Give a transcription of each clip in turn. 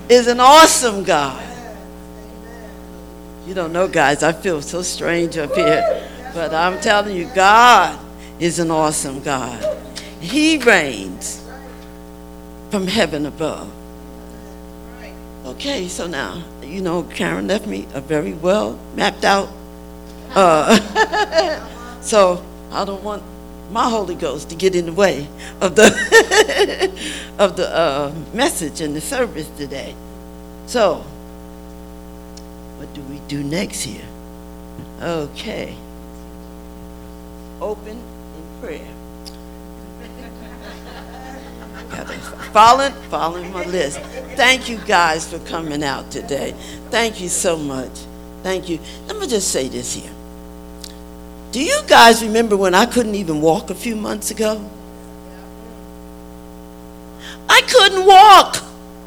is an awesome God. You don't know, guys, I feel so strange up here. But I'm telling you, God is an awesome God. He reigns from heaven above. Okay, so now, Karen left me a very well mapped out. So I don't want my Holy Ghost to get in the way of the of the message and the service today. So, what do we do next here? Okay. Open in prayer. Following my list. Thank you guys for coming out today. Thank you so much. Thank you. Let me just say this here. Do you guys remember when I couldn't even walk a few months ago? I couldn't walk.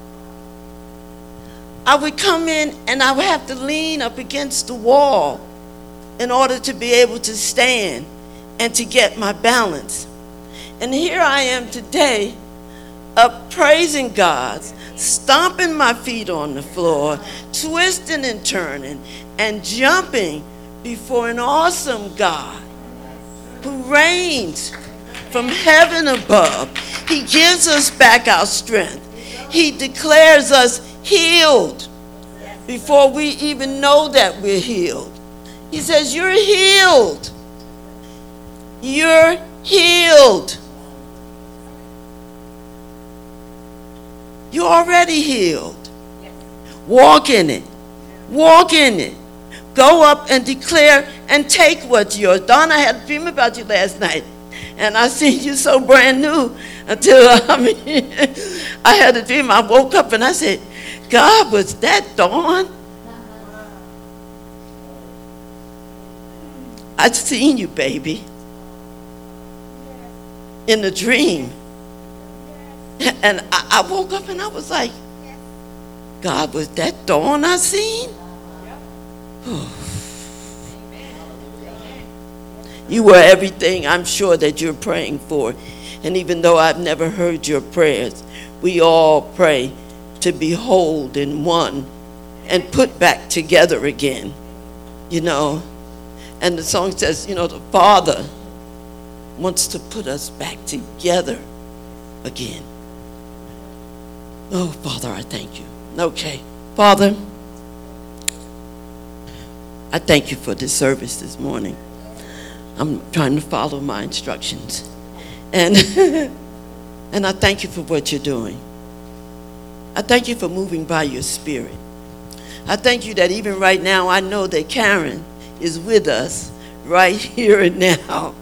I would come in and I would have to lean up against the wall in order to be able to stand and to get my balance. And here I am today, up praising God, stomping my feet on the floor, twisting and turning and jumping before an awesome God who reigns from heaven above. He gives us back our strength. He declares us healed before we even know that we're healed. He says, you're healed. You're healed. You're already healed. Walk in it. Walk in it. Go up and declare and take what's yours. Dawn, I had a dream about you last night. And I seen you so brand new until, I had a dream. I woke up and I said, God, was that Dawn? I seen you, baby, in a dream. And I woke up and I was like, God, was that Dawn I seen? You were everything I'm sure that you're praying for. And even though I've never heard your prayers, we all pray to be whole and one and put back together again, And the song says, the Father wants to put us back together again. Oh, Father, I thank you. Okay, Father, I thank you for this service this morning. I'm trying to follow my instructions. And and I thank you for what you're doing. I thank you for moving by your spirit. I thank you that even right now, I know that Karen is with us right here and now,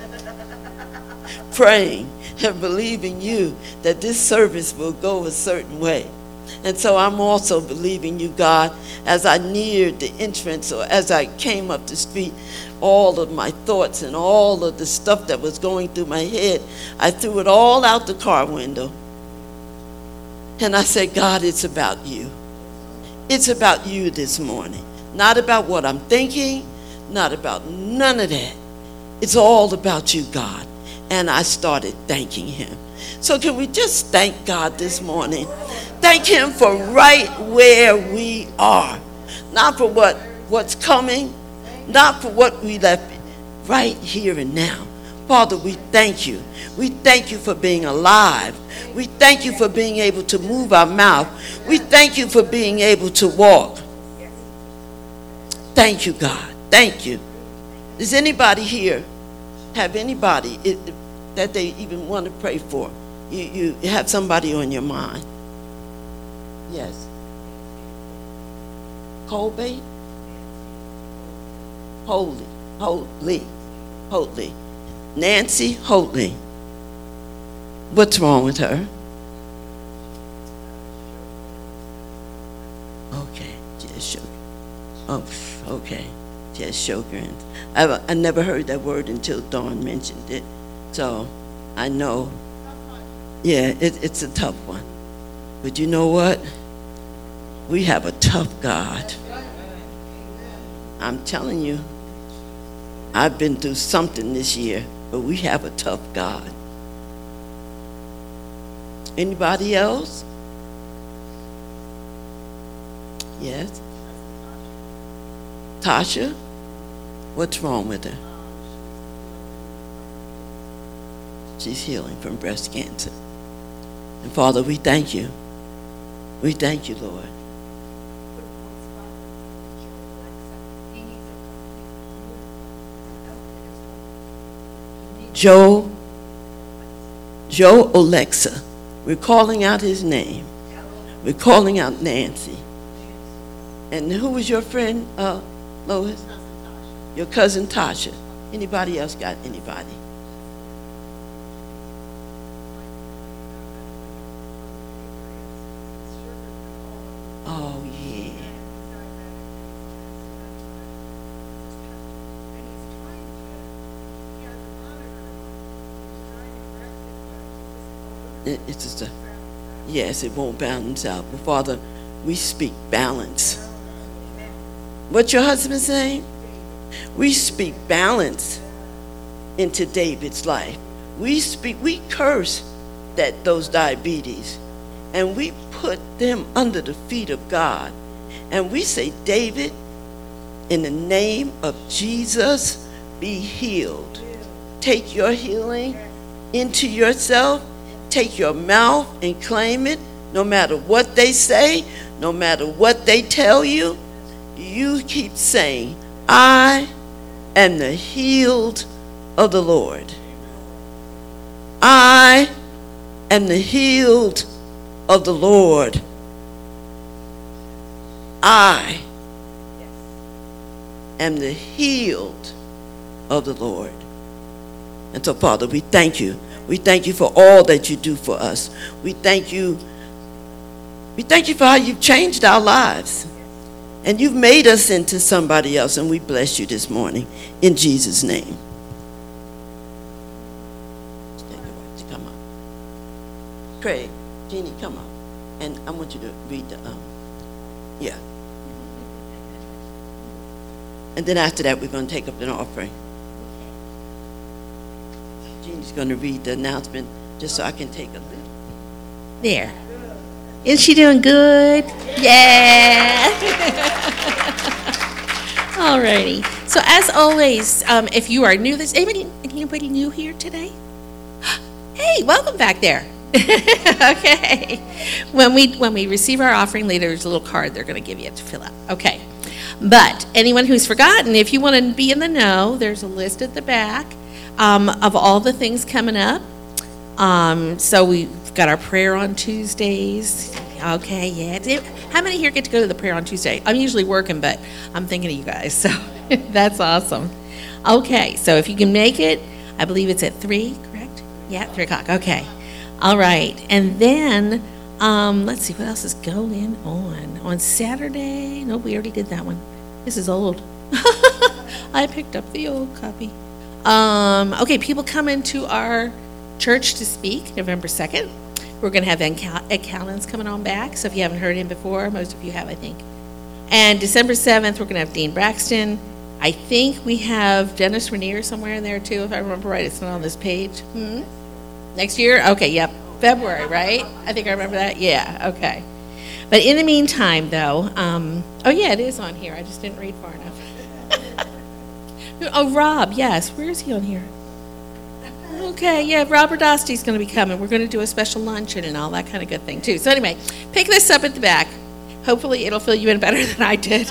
praying and believing you that this service will go a certain way. And so I'm also believing you, God, as I neared the entrance or as I came up the street, all of my thoughts and all of the stuff that was going through my head, I threw it all out the car window. And I said, God, it's about you. It's about you this morning. Not about what I'm thinking, not about none of that. It's all about you, God. And I started thanking him. So can we just thank God this morning? Thank him for right where we are. Not for what's coming, not for what we left, right here and now. Father, we thank you. We thank you for being alive. We thank you for being able to move our mouth. We thank you for being able to walk. Thank you, God. Thank you. Does anybody here have anybody that they even want to pray for? You have somebody on your mind. Yes. Colby? Holy. Nancy Holy. What's wrong with her? Okay, just sugar. Oh, okay, just sugar. I never heard that word until Dawn mentioned it, so I know. Yeah, it's a tough one, but you know what? We have a tough God. I'm telling you, I've been through something this year, but we have a tough God. Anybody else? Yes. Tasha? What's wrong with her? She's healing from breast cancer. And Father, we thank you. We thank you, Lord. Joe Alexa. We're calling out his name. We're calling out Nancy. And who was your friend, Lois? Your cousin Tasha. Anybody else got anybody? Oh, yeah. It's just a, yes, it won't balance out. But Father, we speak balance. What's your husband saying? We speak balance into David's life. We curse those diabetes, and we put them under the feet of God. And we say, David, in the name of Jesus, be healed. Take your healing into yourself. Take your mouth and claim it. No matter what they say, no matter what they tell you, you keep saying, I am the healed of the Lord. I am the healed of the Lord. I am the healed of the Lord. And so, Father, we thank you. We thank you for all that you do for us. We thank you. We thank you for how you've changed our lives. And you've made us into somebody else. And we bless you this morning in Jesus' name. Come on. Craig, Jeannie, come on. And I want you to read the, yeah. And then after that, we're going to take up an offering. Jeannie's going to read the announcement just so I can take a look. There. Is she doing good? Yeah. Alrighty. So as always, if you are new, there's anybody new here today? Hey, welcome back there. Okay. When we receive our offering later, there's a little card they're going to give you to fill out. Okay. But anyone who's forgotten, if you want to be in the know, there's a list at the back of all the things coming up. So we've got our prayer on Tuesdays. Okay, yeah. How many here get to go to the prayer on Tuesday? I'm usually working, but I'm thinking of you guys, so that's awesome. Okay, so if you can make it, I believe it's at 3, correct? Yeah, 3 o'clock. Okay. All right. And then, let's see, what else is going on? On Saturday, no, we already did that one. This is old. I picked up the old copy. Okay, people come into our church to speak November 2nd. We're going to have Ed Callens coming on back, so if you haven't heard him before, most of you have, I think. And December 7th, we're going to have Dean Braxton. I think we have Dennis Rainier somewhere in there, too, if I remember right. It's not on this page. Next year? Okay, yep. February, right? I think I remember that. Yeah, okay. But in the meantime, though, oh, yeah, it is on here. I just didn't read far enough. Oh, Rob, yes. Where is he on here? Okay, yeah, Robert Dosty's going to be coming. We're going to do a special luncheon and all that kind of good thing, too. So anyway, pick this up at the back. Hopefully it'll fill you in better than I did.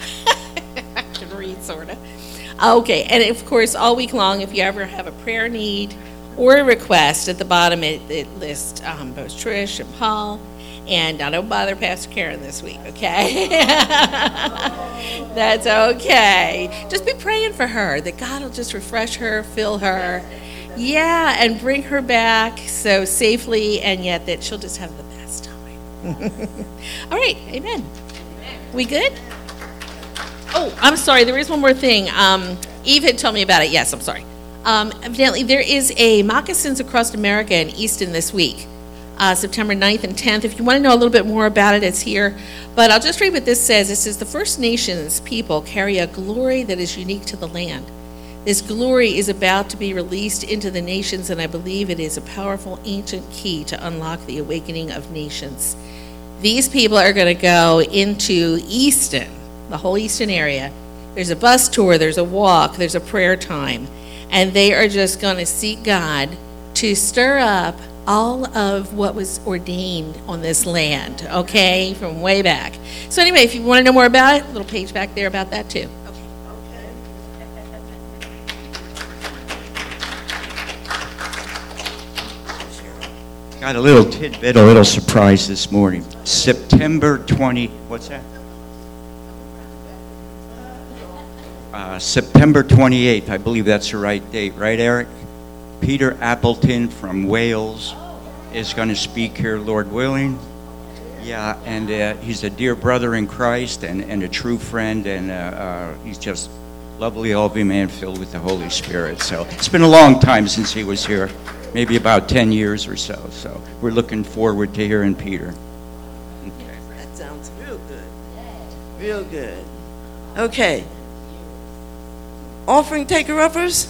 I can read, sort of. Okay, and of course, all week long, if you ever have a prayer need or a request, at the bottom it lists both Trish and Paul. And I don't bother Pastor Karen this week, okay? That's okay. Just be praying for her, that God will just refresh her, fill her, yeah, and bring her back so safely, and yet that she'll just have the best time. All right, amen. We good? Oh, I'm sorry, there is one more thing. Eve had told me about it. Yes, I'm sorry. Evidently, there is a Moccasins Across America in Easton this week. September 9th and 10th. If you want to know a little bit more about it, it's here. But I'll just read what this says. It says, the First Nations people carry a glory that is unique to the land. This glory is about to be released into the nations, and I believe it is a powerful ancient key to unlock the awakening of nations. These people are going to go into Easton, the whole Easton area. There's a bus tour, there's a walk, there's a prayer time. And they are just going to seek God to stir up all of what was ordained on this land, okay, from way back. So anyway, if you want to know more about it, a little page back there about that too. Got a little tidbit, a little surprise this morning. September 20, what's that? September 28th, I believe that's the right date, right, Eric? Peter Appleton from Wales is going to speak here, Lord willing. Yeah, and he's a dear brother in Christ and a true friend, and he's just lovely, lovely man filled with the Holy Spirit. So it's been a long time since he was here, maybe about 10 years or so. So we're looking forward to hearing Peter. Okay. That sounds real good. Real good. Okay. Offering taker-uppers?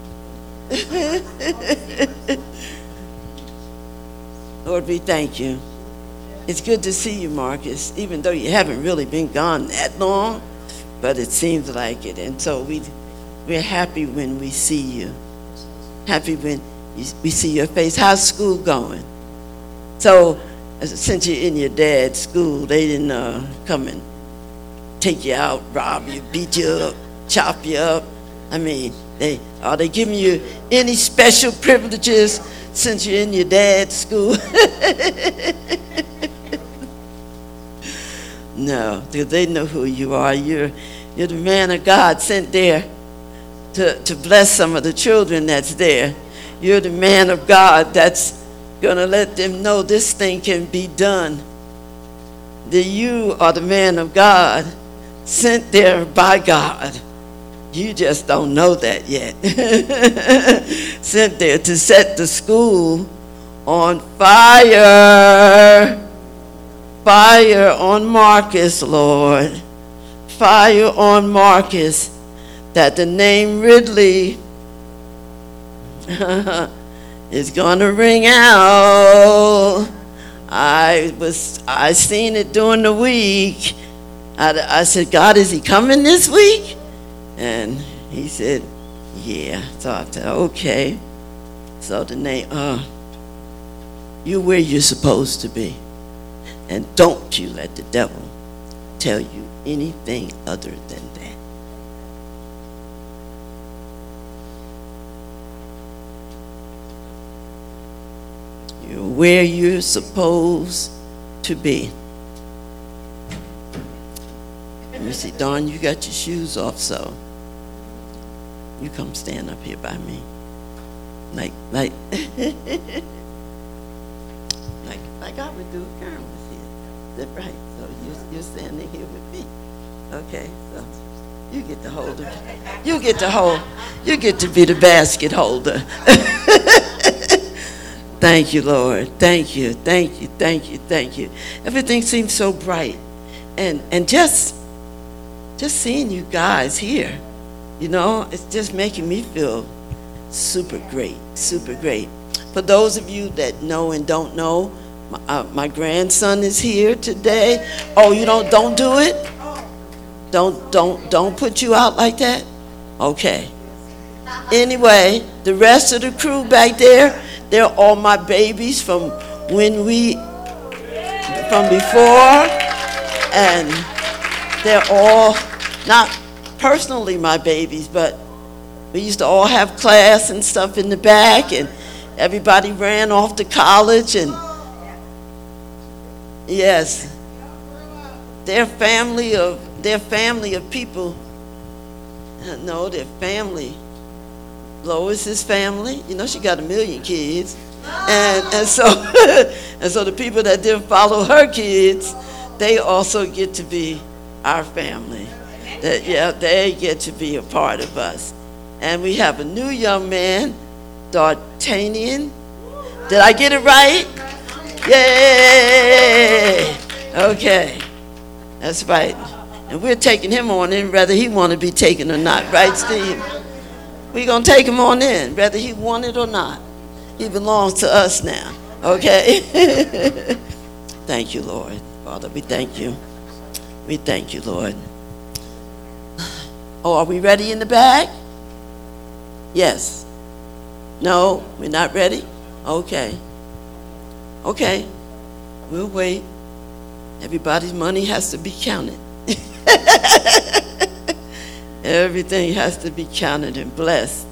Lord, we thank you. It's good to see you, Marcus, even though you haven't really been gone that long, but it seems like it. And so we're happy when we see you. Happy when we see your face. How's school going? So, since you're in your dad's school, they didn't come and take you out, rob you, beat you up, chop you up. I mean, are they giving you any special privileges since you're in your dad's school? No, because they know who you are. You're the man of God sent there to bless some of the children that's there. You're the man of God that's going to let them know this thing can be done. That you are the man of God sent there by God. You just don't know that yet. Sent there to set the school on fire. Fire on Marcus, Lord. Fire on Marcus. That the name Ridley is going to ring out. I seen it during the week. I said, God, is he coming this week? And he said, yeah. So I said, okay. So the name, you're where you're supposed to be. And don't you let the devil tell you anything other than that. You're where you're supposed to be. Let me see, Dawn, you got your shoes off, so you come stand up here by me. Like like I would do if Karen was here. That's right. So you're standing here with me. Okay, so you get to hold her. You get to be the basket holder. Thank you, Lord. Thank you. Everything seems so bright. And just seeing you guys here, you know, it's just making me feel super great. For those of you that know and don't know, my grandson is here today. Oh, you don't do it? Don't put you out like that? Okay. Anyway, the rest of the crew back there, they're all my babies from before, and they're all not personally my babies, but we used to all have class and stuff in the back, and everybody ran off to college, and yes, they're family of people. No, they're family. Lois's family, you know, she got 1 million kids, and so the people that didn't follow her kids, they also get to be our family. They get to be a part of us. And we have a new young man, D'Artagnan. Did I get it right? Yay! Okay, that's right. And we're taking him on in, whether he want to be taken or not, right, Steve? We're going to take him on in, whether he want it or not. He belongs to us now, okay? Thank you, Lord. Father, we thank you. We thank you, Lord. Oh, are we ready in the back? Yes. No, we're not ready? Okay. Okay. We'll wait. Everybody's money has to be counted. Everything has to be counted and blessed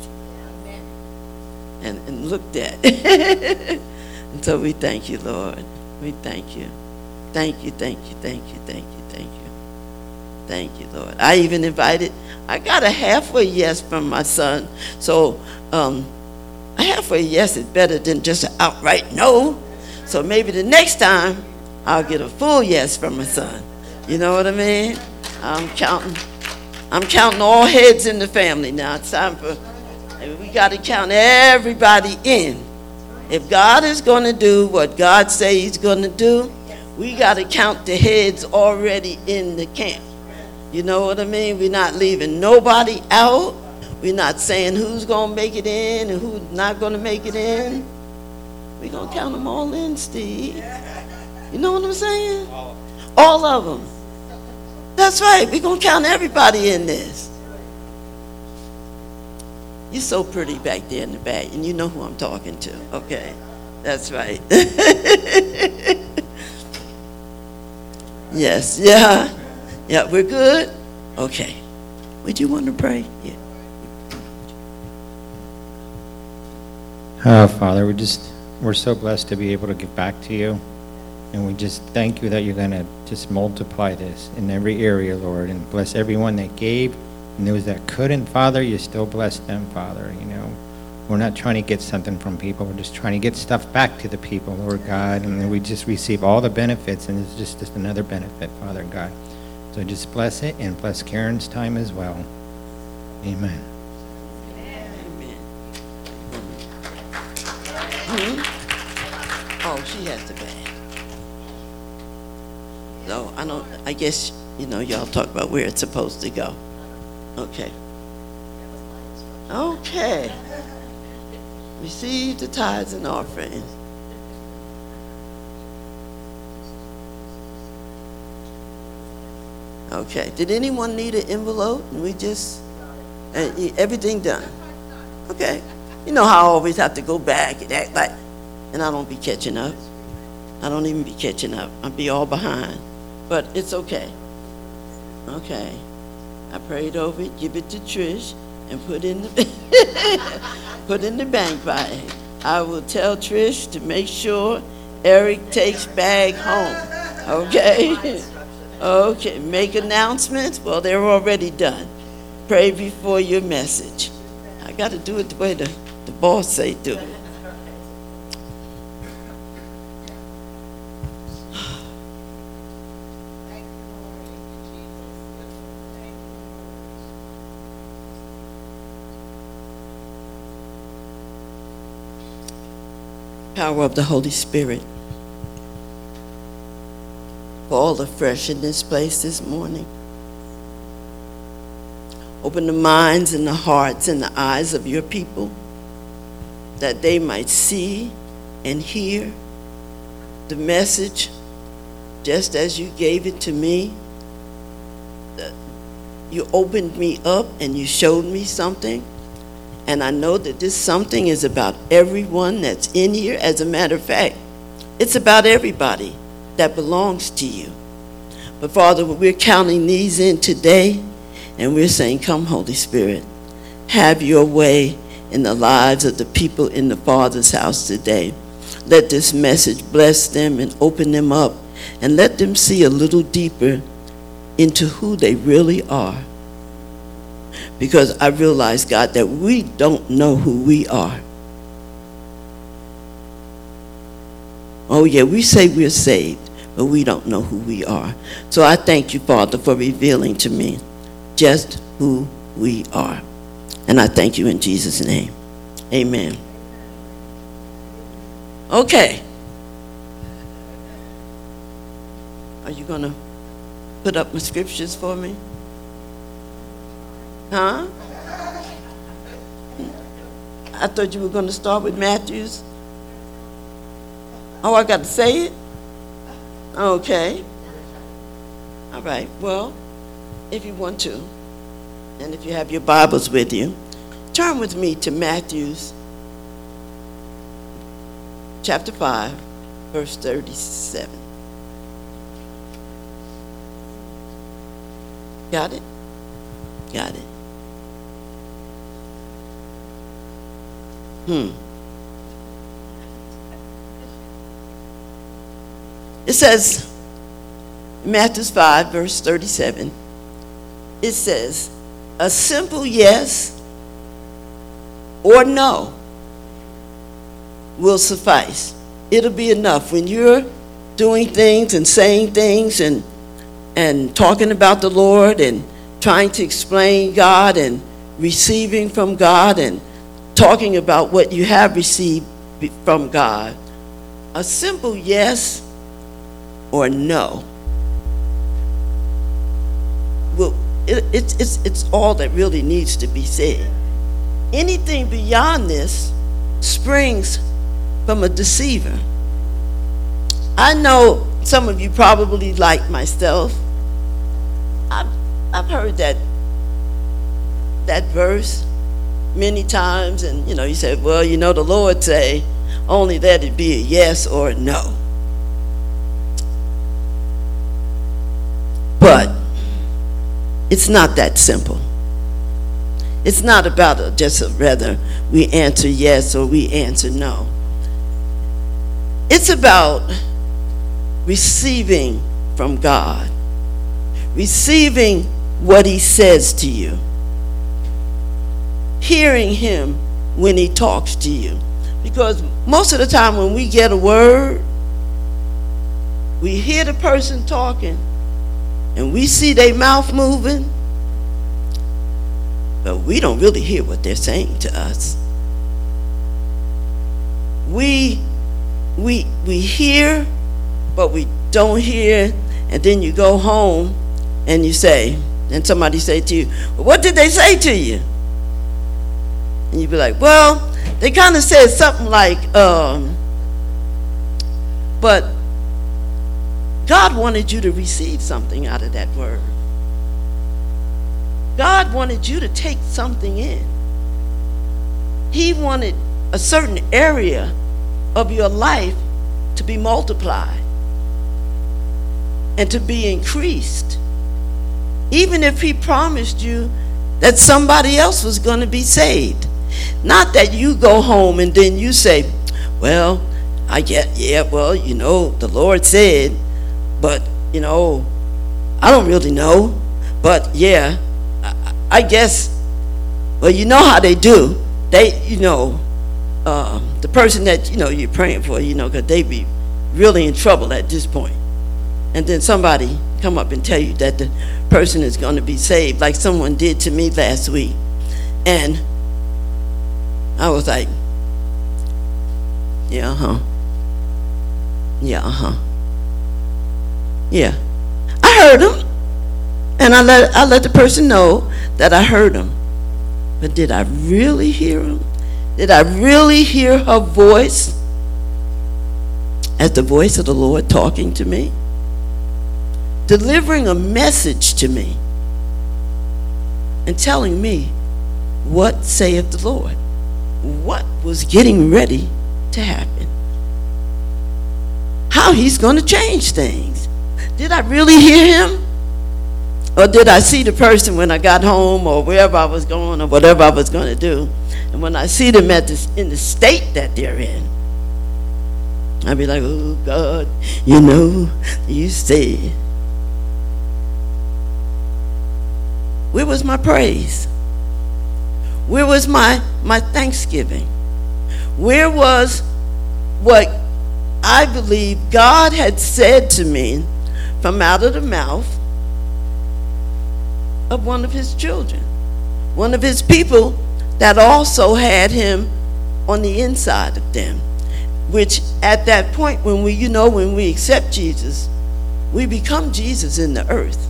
and looked at. And so we thank you, Lord. We thank you. Thank you, thank you, thank you, thank you, thank you. Thank you, Lord. I even invited, I got a halfway yes from my son. So a halfway yes is better than just an outright no. So maybe the next time I'll get a full yes from my son. You know what I mean? I'm counting all heads in the family now. It's time for, we got to count everybody in. If God is going to do what God says he's going to do, we got to count the heads already in the camp. You know what I mean? We're not leaving nobody out. We're not saying who's going to make it in and who's not going to make it in. We're going to count them all in, Steve. You know what I'm saying? All of them. That's right. We're going to count everybody in this. You're so pretty back there in the back, and you know who I'm talking to. Okay. That's right. Yes. Yeah. Yeah, we're good? Okay. Would you want to pray? Yeah. Father, we're so blessed to be able to give back to you. And we just thank you that you're going to just multiply this in every area, Lord, and bless everyone that gave and those that couldn't, Father. You still bless them, Father. You know, we're not trying to get something from people. We're just trying to get stuff back to the people, Lord God. And then we just receive all the benefits, and it's just another benefit, Father God. So just bless it and bless Karen's time as well. Amen. Oh, she has the bag. So I guess, y'all talk about where it's supposed to go. Okay. Okay. Receive the tithes and offerings. Okay. Did anyone need an envelope? And we just, everything done. Okay. You know how I always have to go back and act like, and I don't be catching up. I don't even be catching up. I'll be all behind. But it's okay. Okay. I prayed over it, give it to Trish, and put in the bank bag. I will tell Trish to make sure Eric takes bag home. Okay? Okay. Make announcements? Well, they're already done. Pray before your message. I got to do it the way the boss say do it. Power of the Holy Spirit. Fall afresh in this place this morning. Open the minds and the hearts and the eyes of your people that they might see and hear the message just as you gave it to me. You opened me up and you showed me something. And I know that this something is about everyone that's in here. As a matter of fact, it's about everybody that belongs to you. But Father, we're counting these in today, and we're saying, come, Holy Spirit, have your way in the lives of the people in the Father's house today. Let this message bless them and open them up, and let them see a little deeper into who they really are. Because I realize, God, that we don't know who we are. Oh, yeah, we say we're saved, but we don't know who we are. So I thank you, Father, for revealing to me just who we are. And I thank you in Jesus' name. Amen. Okay. Are you going to put up my scriptures for me? Huh? I thought you were going to start with Matthews. Oh, I got to say it? Okay. All right, well, if you want to, and if you have your Bibles with you, turn with me to Matthew's chapter 5, verse 37. Got it? Got it. It says, Matthew 5, verse 37, it says, a simple yes or no will suffice. It'll be enough. When you're doing things and saying things and talking about the Lord and trying to explain God and receiving from God and talking about what you have received from God, a simple yes or no, well, it's all that really needs to be said. Anything beyond this springs from a deceiver. I know some of you probably, like myself, I've heard that verse many times, and you said, well, the Lord say only that it be a yes or a no. But it's not that simple. It's not about just whether we answer yes or we answer no. It's about receiving from God, receiving what He says to you, hearing Him when He talks to you. Because most of the time when we get a word, we hear the person talking and we see their mouth moving, but we don't really hear what they're saying to us. We hear, but we don't hear. And then you go home and you say, and somebody say to you, well, what did they say to you? And you be like, well, they kind of said something like, but God wanted you to receive something out of that word. God wanted you to take something in. He wanted a certain area of your life to be multiplied and to be increased. Even if He promised you that somebody else was going to be saved. Not that you go home and then you say, well, the Lord said, but, I don't really know. But, yeah, I guess, well, you know how they do. They, the person that, you're praying for, because they be really in trouble at this point. And then somebody come up and tell you that the person is going to be saved, like someone did to me last week. And I was like, yeah, I heard him, and I let the person know that I heard him. But did I really hear him? Did I really hear her voice as the voice of the Lord talking to me? Delivering a message to me and telling me what saith the Lord, what was getting ready to happen, how He's going to change things. Did I really hear Him? Or did I see the person when I got home or wherever I was going or whatever I was going to do? And when I see them in the state that they're in, I'd be like, oh God, you said. Where was my praise? Where was my thanksgiving? Where was what I believe God had said to me from out of the mouth of one of His children, one of His people that also had Him on the inside of them, which at that point when we accept Jesus, we become Jesus in the earth.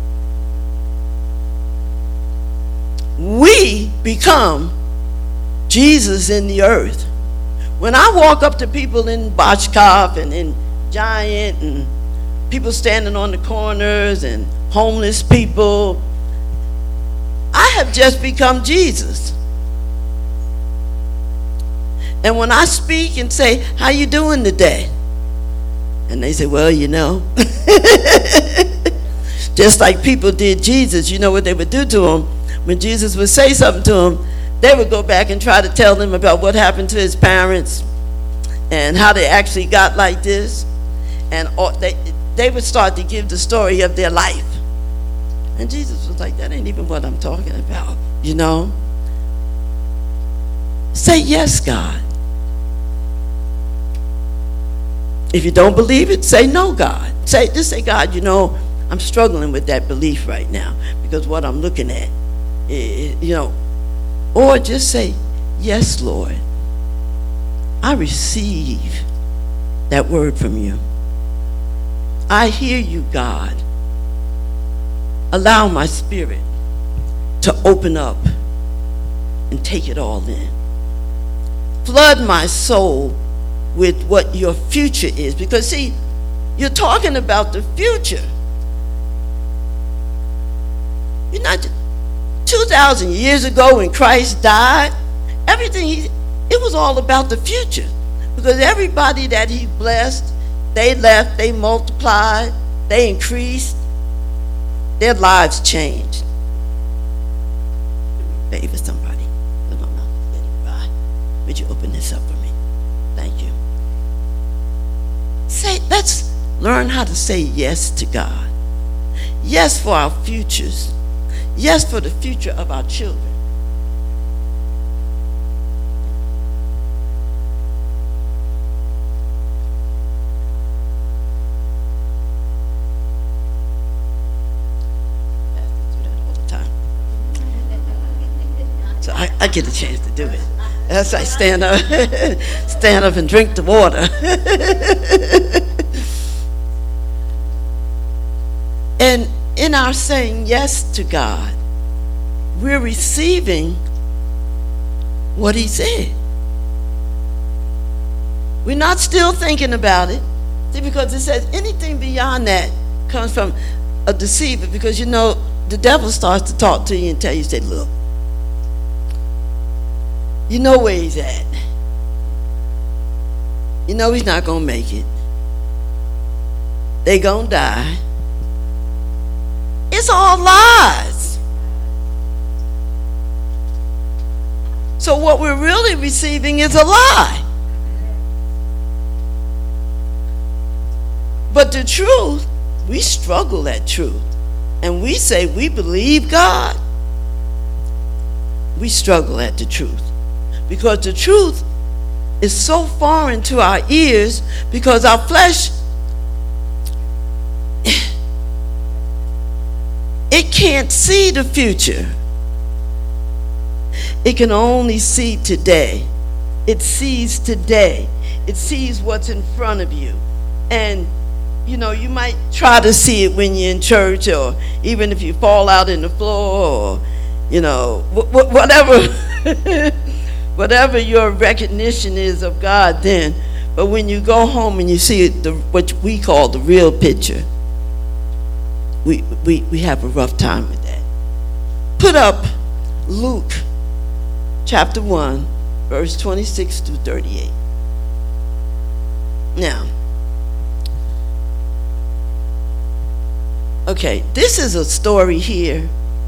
We become Jesus in the earth. When I walk up to people in Bochkov and in Giant and people standing on the corners and homeless people. I have just become Jesus. And when I speak and say, how you doing today? And they say, well, you know. Just like people did Jesus, you know what they would do to him? When Jesus would say something to him, they would go back and try to tell them about what happened to his parents and how they actually got like this. And they would start to give the story of their life. And Jesus was like, that ain't even what I'm talking about, you know? Say yes, God. If you don't believe it, say no, God. Just say, God, you know, I'm struggling with that belief right now because what I'm looking at, you know. Or just say, yes, Lord. I receive that word from you. I hear you, God. Allow my spirit to open up and take it all in. Flood my soul with what your future is. Because see, you're talking about the future. You're not 2,000 years ago when Christ died, everything, it was all about the future. Because everybody that he blessed, they left, they multiplied, they increased, their lives changed. Favor somebody. Would you open this up for me? Thank you. Let's learn how to say yes to God. Yes for our futures. Yes for the future of our children. So I get a chance to do it. As I stand up and drink the water. And in our saying yes to God, we're receiving what he said. We're not still thinking about it. See, because it says anything beyond that comes from a deceiver. Because you know, the devil starts to talk to you and tell you, say, look, you know where he's at. You know he's not going to make it. They going to die. It's all lies. So what we're really receiving is a lie. But the truth, we struggle at truth. And we say we believe God. We struggle at the truth. Because the truth is so foreign to our ears because our flesh, it can't see the future. It can only see today. It sees today. It sees what's in front of you. And, you know, you might try to see it when you're in church or even if you fall out in the floor or, you know, whatever. Whatever your recognition is of God then. But when you go home and you see what we call the real picture, we have a rough time with that. Put up Luke chapter 1, verse 26 through 38. Now, okay, this is a story here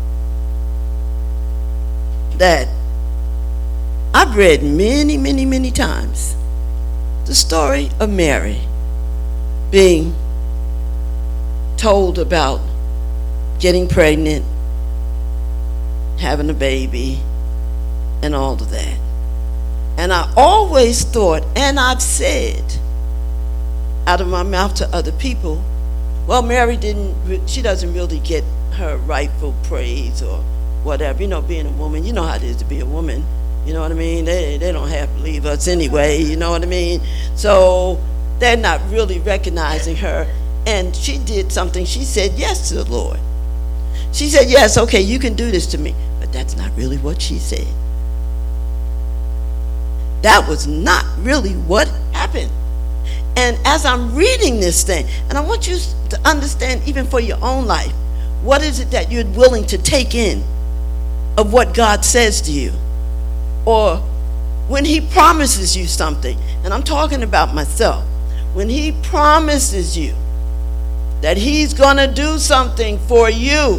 that I've read many, many, many times. The story of Mary being told about getting pregnant, having a baby, and all of that. And I always thought, and I've said out of my mouth to other people, well, Mary she doesn't really get her rightful praise or whatever. You know, being a woman, you know how it is to be a woman. You know what I mean? They don't have to believe us anyway, you know what I mean? So they're not really recognizing her. And she did something. She said yes to the Lord. She said, yes, okay, you can do this to me. But that's not really what she said. That was not really what happened. And as I'm reading this thing, and I want you to understand, even for your own life, what is it that you're willing to take in of what God says to you? Or when he promises you something, and I'm talking about myself, when he promises you that he's going to do something for you,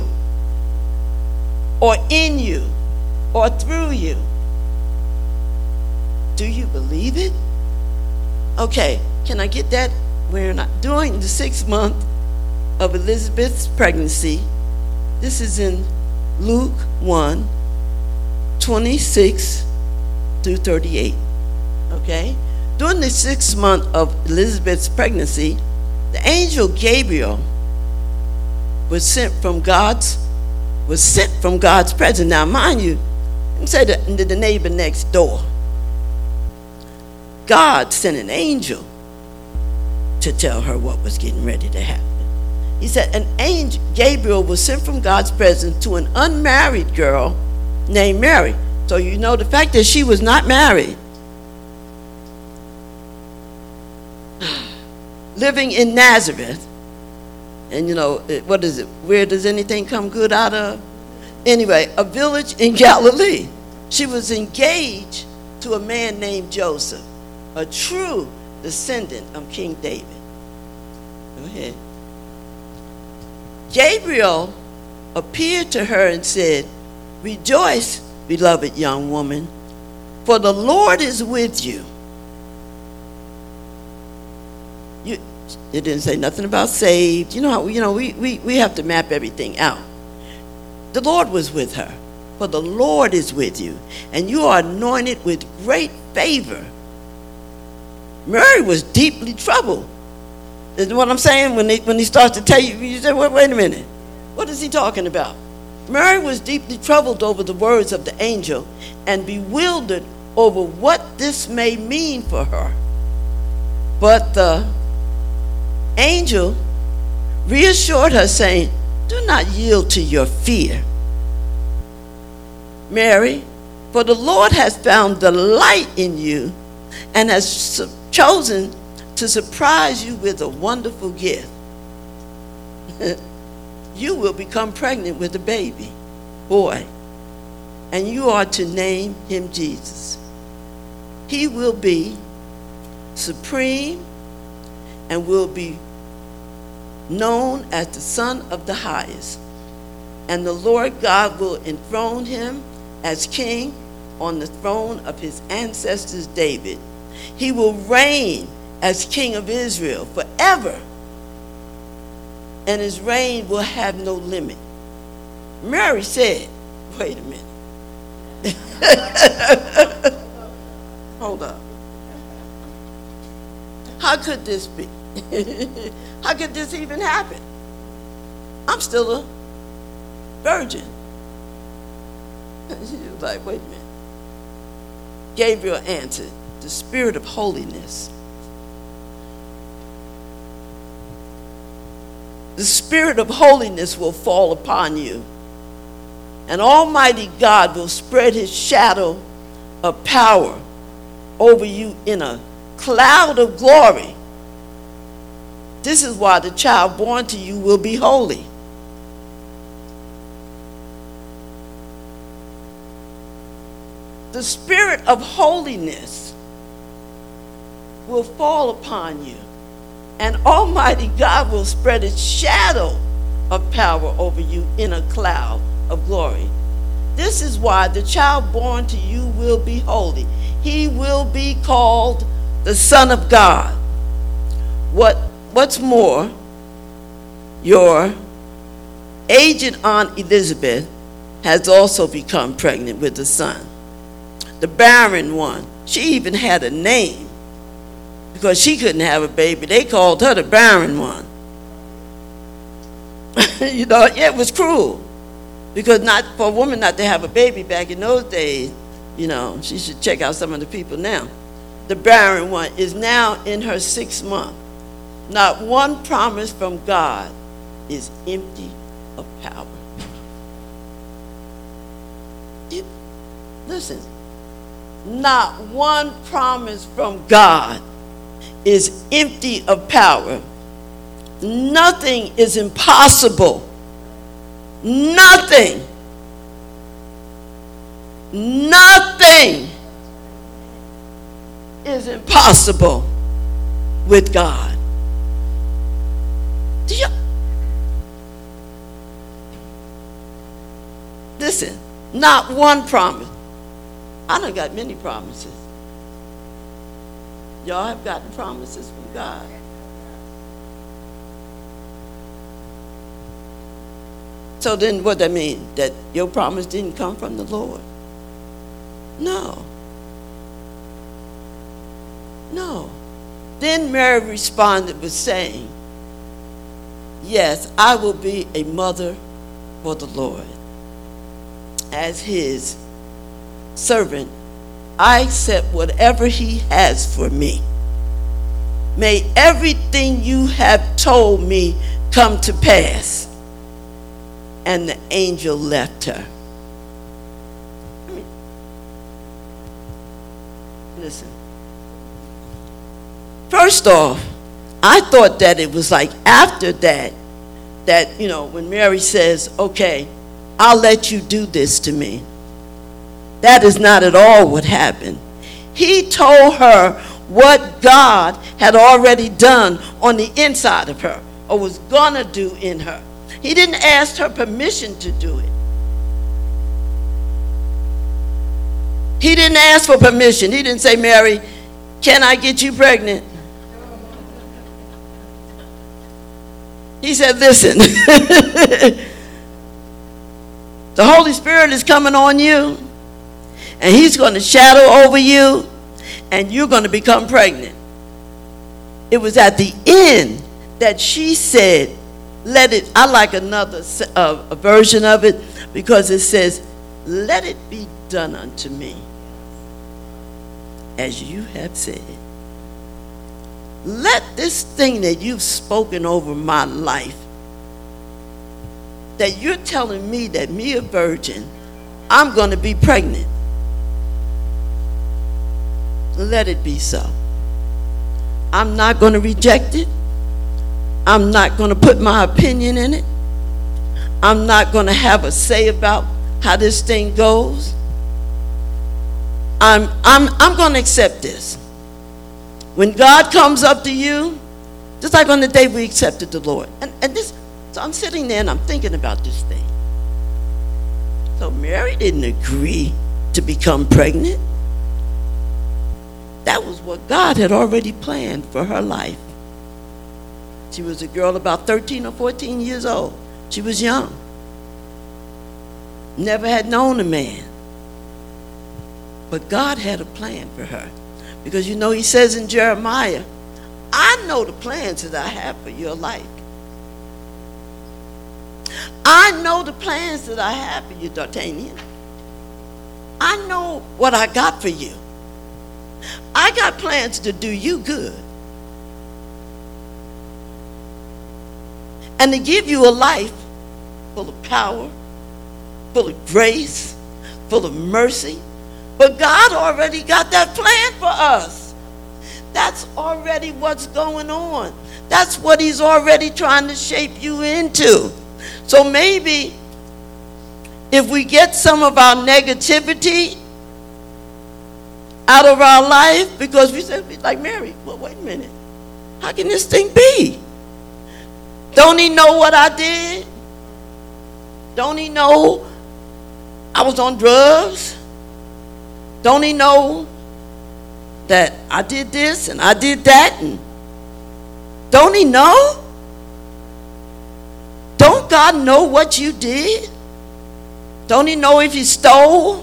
or in you, or through you, do you believe it? Okay, can I get that? We're not during the 6th month of Elizabeth's pregnancy. This is in Luke 1:26 through 38. Okay? During the 6th month of Elizabeth's pregnancy, the angel Gabriel was sent from God's presence. Now, mind you, let me say to the neighbor next door, God sent an angel to tell her what was getting ready to happen. He said an angel, Gabriel, was sent from God's presence to an unmarried girl named Mary. So you know the fact that she was not married, living in Nazareth. And you know, what is it? Where does anything come good out of? Anyway, a village in Galilee. She was engaged to a man named Joseph, a true descendant of King David. Go ahead. Gabriel appeared to her and said, "Rejoice, beloved young woman, for the Lord is with you." It didn't say nothing about saved. You know how we have to map everything out. The Lord was with her, for the Lord is with you, and you are anointed with great favor. Mary was deeply troubled. Is what I'm saying? When he starts to tell you, you say, wait a minute. What is he talking about? Mary was deeply troubled over the words of the angel and bewildered over what this may mean for her. But the angel reassured her, saying, "Do not yield to your fear, Mary, for the Lord has found delight in you and has chosen to surprise you with a wonderful gift. You will become pregnant with a baby, boy, and you are to name him Jesus. He will be supreme and will be known as the Son of the Highest. And the Lord God will enthrone him as king on the throne of his ancestors David. He will reign as king of Israel forever, and his reign will have no limit." Mary said, wait a minute. Hold up. How could this be? How could this even happen? I'm still a virgin. She was like, wait a minute. Gabriel answered, "The spirit of holiness. The spirit of holiness will fall upon you, and Almighty God will spread his shadow of power over you in a cloud of glory. This is why the child born to you will be holy. The spirit of holiness will fall upon you, and Almighty God will spread his shadow of power over you in a cloud of glory. This is why the child born to you will be holy. He will be called the Son of God. What's more, your aged Aunt Elizabeth has also become pregnant with a son. The barren one, she even had a name. Because she couldn't have a baby, they called her the barren one. It was cruel. Because not for a woman not to have a baby back in those days, she should check out some of the people now. The barren one is now in her 6th month. Not one promise from God is empty of power. Listen, not one promise from God is empty of power. Nothing is impossible. Nothing. Nothing is impossible with God. Do you listen? Not one promise. I done got many promises. Y'all have gotten promises from God. So then what that mean? That your promise didn't come from the Lord? No. No. Then Mary responded with saying, yes, I will be a mother for the Lord. As his servant, I accept whatever he has for me. May everything you have told me come to pass. And the angel left her. Listen. First off, I thought that it was like after that, when Mary says, okay, I'll let you do this to me. That is not at all what happened. He told her what God had already done on the inside of her, or was gonna do in her. He didn't ask her permission to do it. He didn't ask for permission. He didn't say, Mary, can I get you pregnant? He said, listen, the Holy Spirit is coming on you, and he's going to shadow over you, and you're going to become pregnant. It was at the end that she said, let it, I like another a version of it, because it says, let it be done unto me as you have said. Let this thing that you've spoken over my life, that you're telling me that me, a virgin, I'm going to be pregnant, let it be so. I'm not going to reject it. I'm not going to put my opinion in it. I'm not going to have a say about how this thing goes. I'm going to accept this. When God comes up to you, just like on the day we accepted the Lord. So I'm sitting there and I'm thinking about this thing. So Mary didn't agree to become pregnant. That was what God had already planned for her life. She was a girl about 13 or 14 years old. She was young. Never had known a man. But God had a plan for her. Because he says in Jeremiah, I know the plans that I have for your life. I know the plans that I have for you, D'Artagnan. I know what I got for you. I got plans to do you good. And to give you a life full of power, full of grace, full of mercy. But God already got that plan for us. That's already what's going on. That's what he's already trying to shape you into. So maybe if we get some of our negativity out of our life, because we said, like Mary, well, wait a minute. How can this thing be? Don't he know what I did? Don't he know I was on drugs? Don't he know that I did this and I did that? And don't he know? Don't God know what you did? Don't he know if you stole?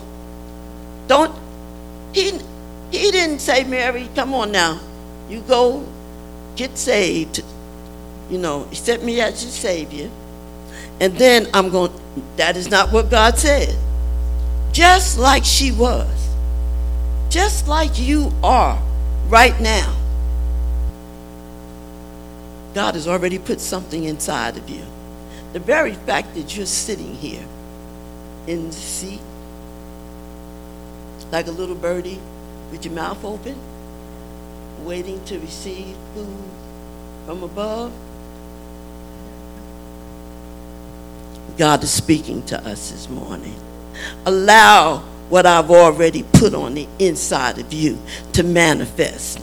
He didn't say, Mary, come on now. You go get saved. He set me as your Savior. And then that is not what God said. Just like she was. Just like you are right now. God has already put something inside of you. The very fact that you're sitting here in the seat, like a little birdie with your mouth open, waiting to receive food from above. God is speaking to us this morning. Allow what I've already put on the inside of you to manifest.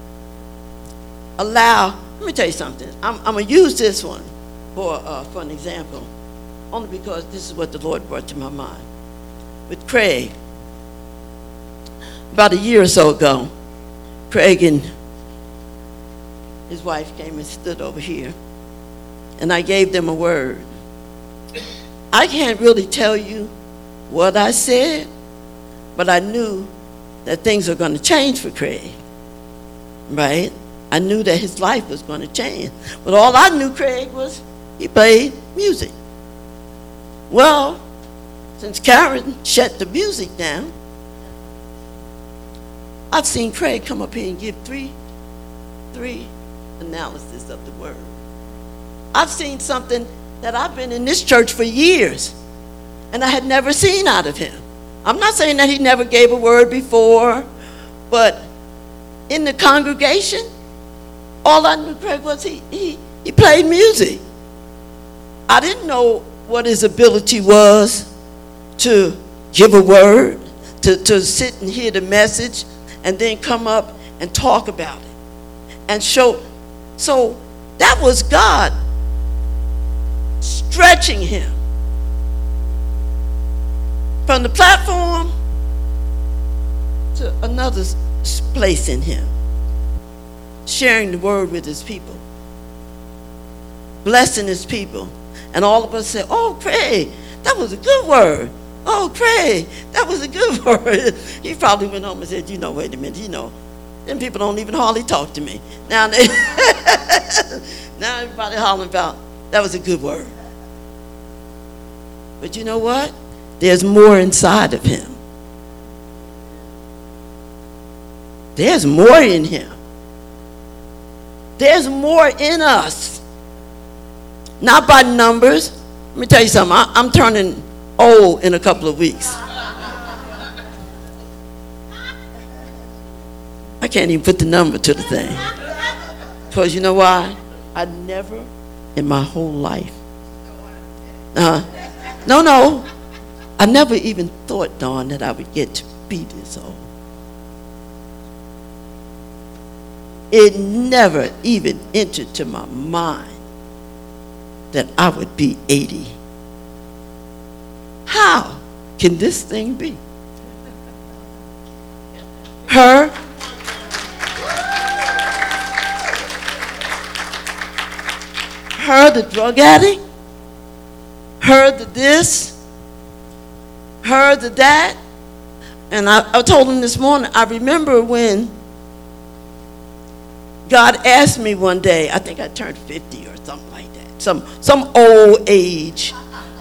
Let me tell you something. I'm going to use this one for an example, only because this is what the Lord brought to my mind. With Craig, about a year or so ago, Craig and his wife came and stood over here, and I gave them a word. I can't really tell you what I said, but I knew that things were going to change for Craig, right? I knew that his life was going to change. But all I knew Craig was he played music. Well, since Karen shut the music down, I've seen Craig come up here and give three analysis of the word. I've seen something that I've been in this church for years, and I had never seen out of him. I'm not saying that he never gave a word before, but in the congregation, all I knew Craig was he played music. I didn't know what his ability was to give a word, to sit and hear the message, and then come up and talk about it and show. So that was God stretching him from the platform to another place in him, sharing the word with his people, blessing his people. And all of us said, "Oh, Craig, that was a good word. Oh, Craig, that was a good word." He probably went home and said, "Wait a minute, them people don't even hardly talk to me." Now now everybody hollering about, that was a good word. But you know what? There's more inside of him. There's more in him. There's more in us. Not by numbers. Let me tell you something. I'm turning old in a couple of weeks. I can't even put the number to the thing. Because you know why? I never in my whole life. No. I never even thought, Dawn, that I would get to be this old. It never even entered to my mind that I would be 80. How can this thing be? Her the drug addict, her the this, her the that. And I told him this morning, I remember when God asked me one day, I think I turned 50 or something like that, some old age,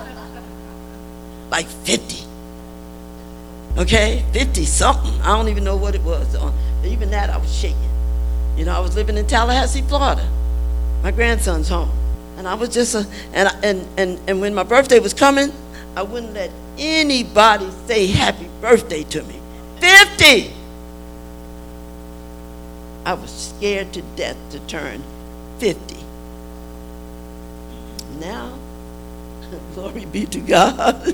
like 50. Okay, 50 something. I don't even know what it was. Even that I was shaking. I was living in Tallahassee, Florida. My grandson's home. And I was just and when my birthday was coming, I wouldn't let anybody say happy birthday to me. 50. I was scared to death to turn 50. Now, glory be to God.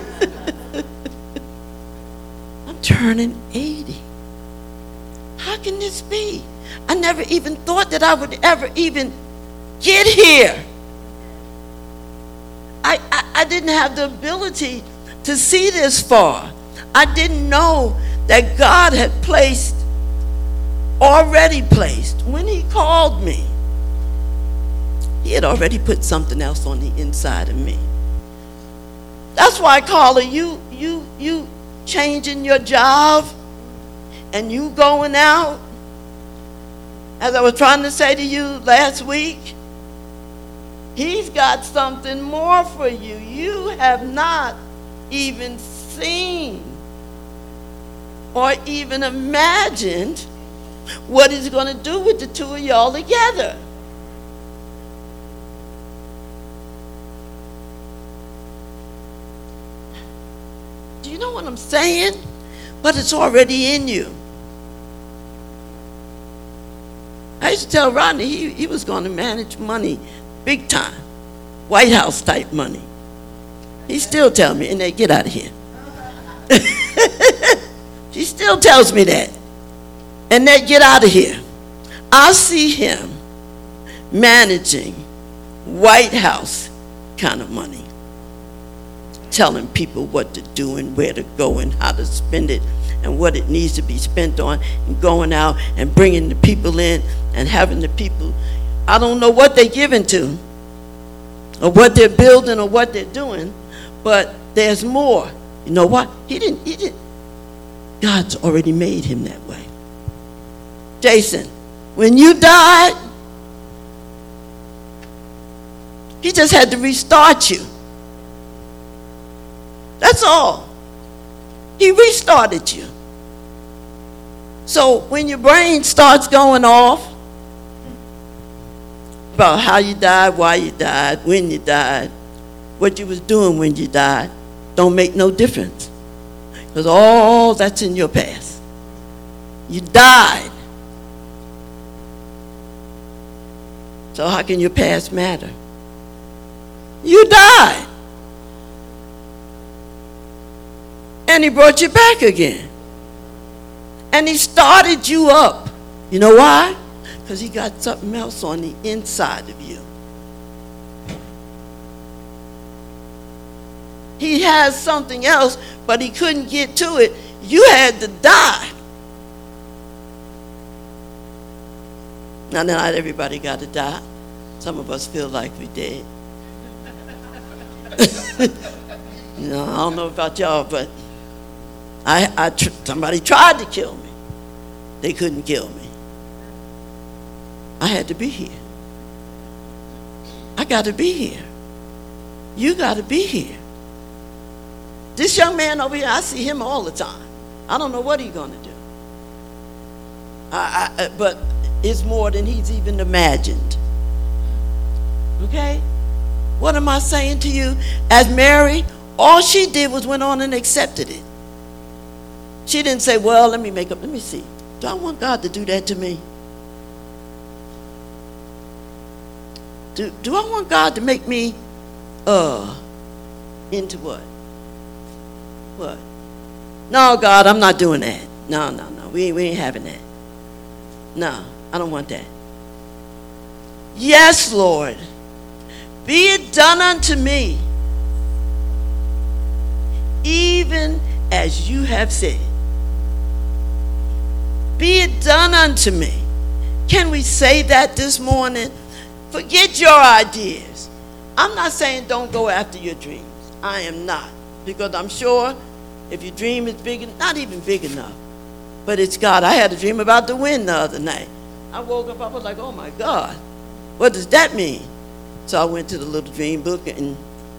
I'm turning 80. How can this be? I never even thought that I would ever even get here. I didn't have the ability to see this far. I didn't know that God had already placed, when he called me, he had already put something else on the inside of me. That's why, Carla, you changing your job and you going out, as I was trying to say to you last week, he's got something more for you. You have not even seen or even imagined what he's going to do with the two of y'all together. Do you know what I'm saying? But it's already in you. used to tell Rodney he was going to manage money big time, White House type money. He still tells me, and they get out of here. She still tells me that. And they get out of here. I see him managing White House kind of money, telling people what to do and where to go and how to spend it and what it needs to be spent on, and going out and bringing the people in and having the people, I don't know what they're giving to or what they're building or what they're doing, but there's more. You know what? He didn't. God's already made him that way. Jason, when you died, he just had to restart you. That's all. He restarted you. So when your brain starts going off about how you died, why you died, when you died, what you was doing when you died, don't make no difference. Because all that's in your past. You died. So how can your past matter? You died. And he brought you back again. And he started you up. You know why? Because he got something else on the inside of you. He has something else, but he couldn't get to it. You had to die. Now, not everybody got to die. Some of us feel like we did. You know, I don't know about y'all, but somebody tried to kill me. They couldn't kill me. I had to be here. I got to be here. You got to be here. This young man over here, I see him all the time. I don't know what he's going to do. But it's more than he's even imagined. Okay? What am I saying to you? As Mary, all she did was went on and accepted it. She didn't say, well, let me see. Do I want God to do that to me? Do I want God to make me into what? What? No, God, I'm not doing that. No. We ain't having that. No, I don't want that. Yes, Lord. Be it done unto me, even as you have said. Be it done unto me. Can we say that this morning? Forget your ideas. I'm not saying don't go after your dreams. I am not. Because I'm sure if your dream is big, not even big enough, but it's God. I had a dream about the wind the other night. I woke up, I was like, oh my God, what does that mean? So I went to the little dream book and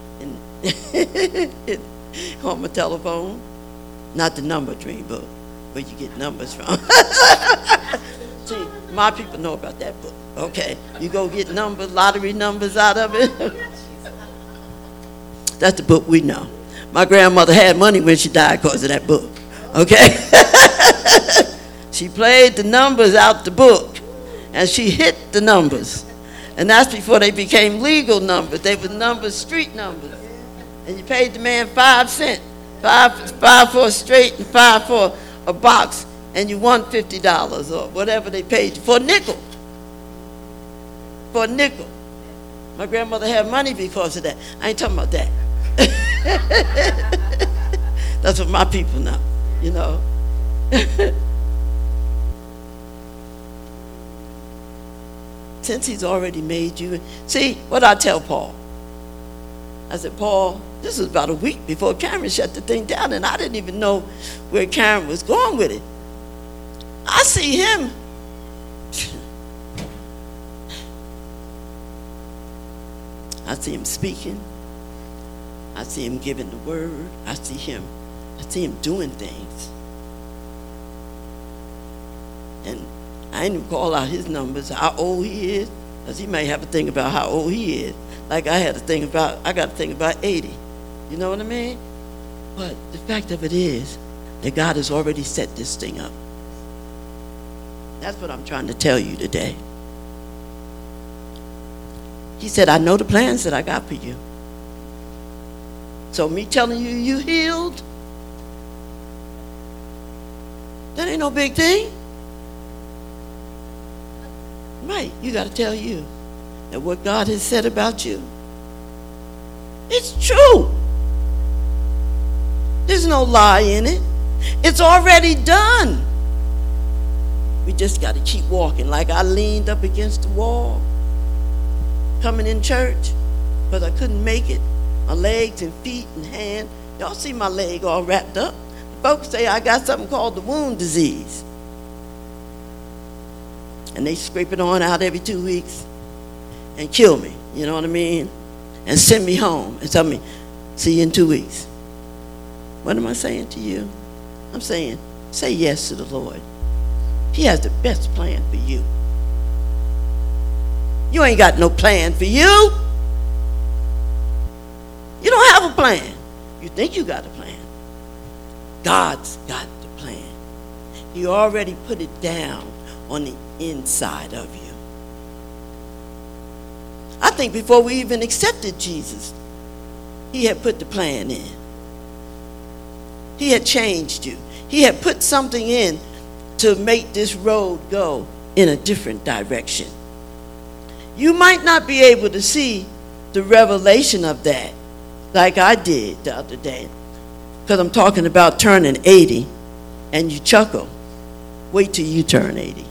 on my telephone, not the number dream book, where you get numbers from. See, my people know about that book. Okay, you go get numbers, lottery numbers out of it. That's the book we know. My grandmother had money when she died because of that book. Okay? She played the numbers out the book, and she hit the numbers. And that's before they became legal numbers. They were numbers, street numbers. And you paid the man 5 cents. Five for a straight and 5 for a box, and you won $50 or whatever they paid you for a nickel. For a nickel. My grandmother had money because of that. I ain't talking about that. That's what my people know, you know. Since he's already made you. See, what I tell Paul? I said, Paul, this was about a week before Karen shut the thing down, and I didn't even know where Karen was going with it. I see him. I see him speaking. I see him giving the word. I see him doing things. And I ain't even call out his numbers, how old he is, because he may have a thing about how old he is. Like I got to think about 80. You know what I mean? But the fact of it is that God has already set this thing up. That's what I'm trying to tell you today. He said, I know the plans that I got for you. So me telling you you healed, that ain't no big thing. Right, you got to tell you that what God has said about you, it's true. There's no lie in it. It's already done. We just got to keep walking. Like I leaned up against the wall coming in church because I couldn't make it. My legs and feet and hand. Y'all see my leg all wrapped up. Folks say I got something called the wound disease. And they scrape it on out every 2 weeks and kill me, you know what I mean? And send me home and tell me, see you in 2 weeks. What am I saying to you? I'm saying, say yes to the Lord. He has the best plan for you. You ain't got no plan for you. You don't have a plan. You think you got a plan. God's got the plan. He already put it down on the inside of you. I think before we even accepted Jesus, he had put the plan in. He had changed you. He had put something in to make this road go in a different direction. You might not be able to see the revelation of that like I did the other day, because I'm talking about turning 80 and you chuckle. Wait till you turn 80.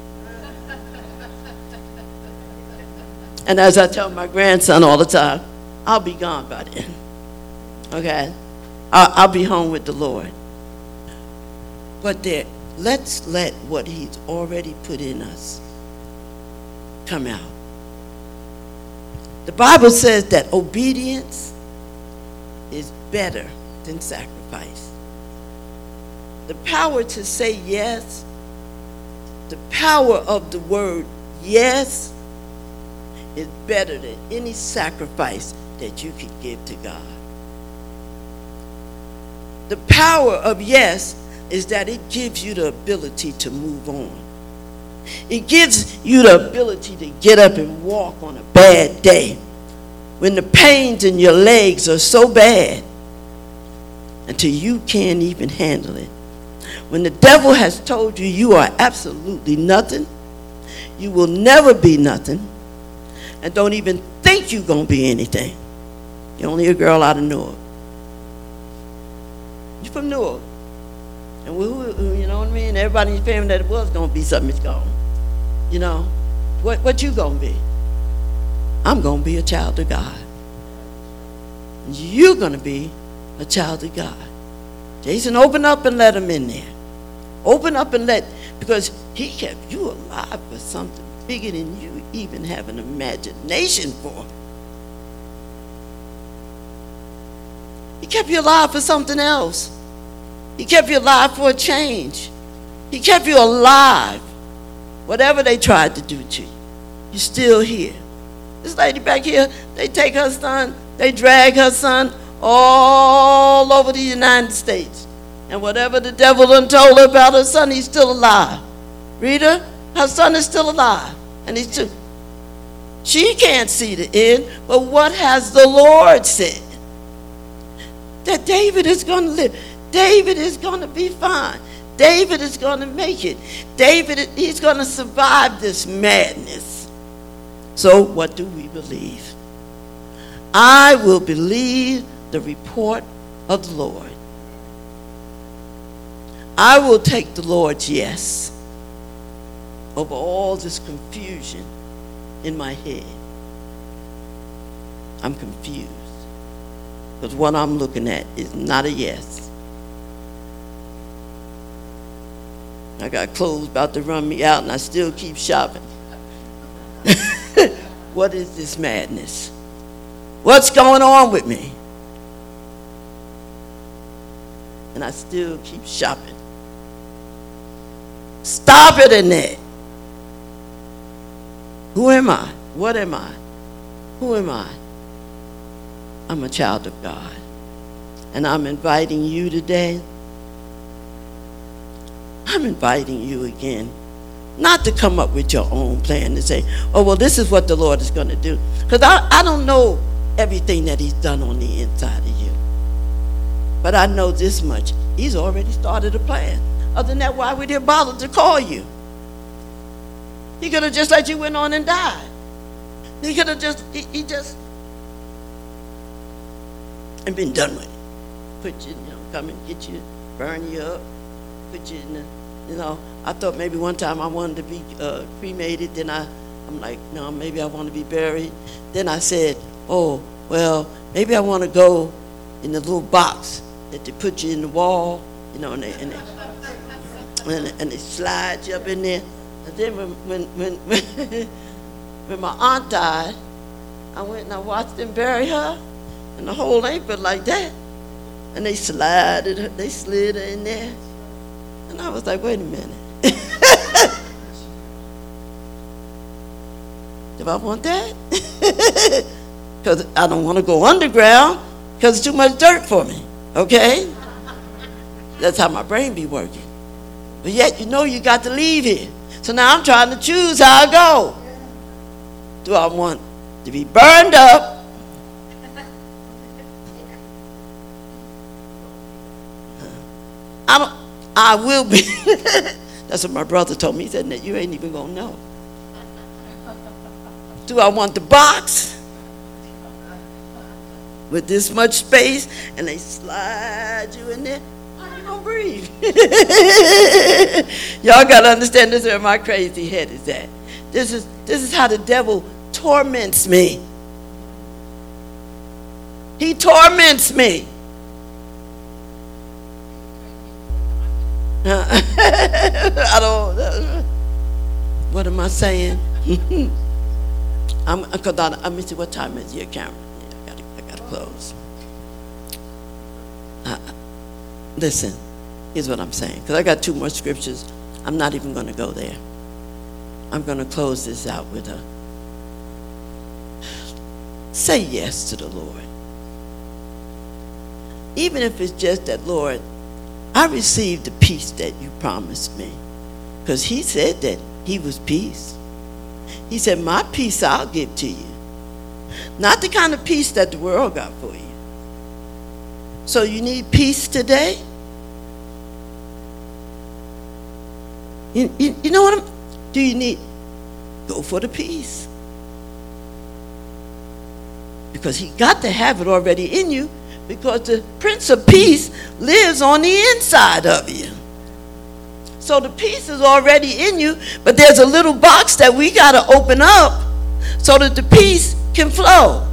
And as I tell my grandson all the time, I'll be gone by then. Okay? I'll be home with the Lord. But let's let what he's already put in us come out. The Bible says that obedience is better than sacrifice. The power to say yes, the power of the word yes, is better than any sacrifice that you could give to God. The power of yes is that it gives you the ability to move on. It gives you the ability to get up and walk on a bad day when the pains in your legs are so bad until you can't even handle it. When the devil has told you you are absolutely nothing, you will never be nothing, and don't even think you're going to be anything. You're only a girl out of Newark. You're from Newark. And you know what I mean? Everybody in your family that it was going to be something is gone. You know? What you going to be? I'm going to be a child of God. You're going to be a child of God. Jason, open up and let him in there. Open up and because he kept you alive for something bigger than you even have an imagination for. He kept you alive for something else. He kept you alive for a change. He kept you alive. Whatever they tried to do to you, you're still here. This lady back here, they take her son, they drag her son all over the United States. And whatever the devil done told her about her son, he's still alive. Rita, her son is still alive. And he's still, she can't see the end, but what has the Lord said? That David is going to live. David is going to be fine. David is going to make it. He's going to survive this madness. So what do we believe? I will believe the report of the Lord. I will take the Lord's yes over all this confusion in my head. I'm confused because what I'm looking at is not a yes. I got clothes about to run me out and I still keep shopping. What is this madness? What's going on with me? And I still keep shopping. Stop it, Annette. Who am I? What am I? Who am I? I'm a child of God. And I'm inviting you today. I'm inviting you again Not to come up with your own plan and say, oh, well, this is what the Lord is going to do. Because I don't know everything that he's done on the inside of you. But I know this much. He's already started a plan. Other than that, why would he bother to call you? He could have just let you went on and died. He could have just, he just, and been done with it. Put you, come and get you, burn you up, put you in the, I thought maybe one time I wanted to be cremated. Then I'm like, no, maybe I want to be buried. Then I said, oh, well, maybe I want to go in the little box that they put you in the wall, and they slide you up in there. And then when my aunt died, I went and I watched them bury her, and the whole ain't but like that. And they slid her in there. And I was like, wait a minute. Do I want that? Because I don't want to go underground because it's too much dirt for me, okay? That's how my brain be working. But yet, you got to leave here. So now I'm trying to choose how I go. Do I want to be burned up? I will be. That's what my brother told me. He said, you ain't even going to know. Do I want the box with this much space and they slide you in there? How are you going to breathe? Y'all got to understand this is where my crazy head is at. This is how the devil torments me. He torments me. I don't. What am I saying? Let me see, what time is your camera? Yeah, I gotta close. Listen, here's what I'm saying. Because I got 2 more scriptures. I'm not even going to go there. I'm going to close this out with a say yes to the Lord. Even if it's just that, Lord, I received the peace that you promised me. Because he said that he was peace. He said, my peace I'll give to you. Not the kind of peace that the world got for you. So you need peace today? You know what do you need? Go for the peace. Because he got to have it already in you, because the Prince of Peace lives on the inside of you. So the peace is already in you, but there's a little box that we got to open up so that the peace can flow.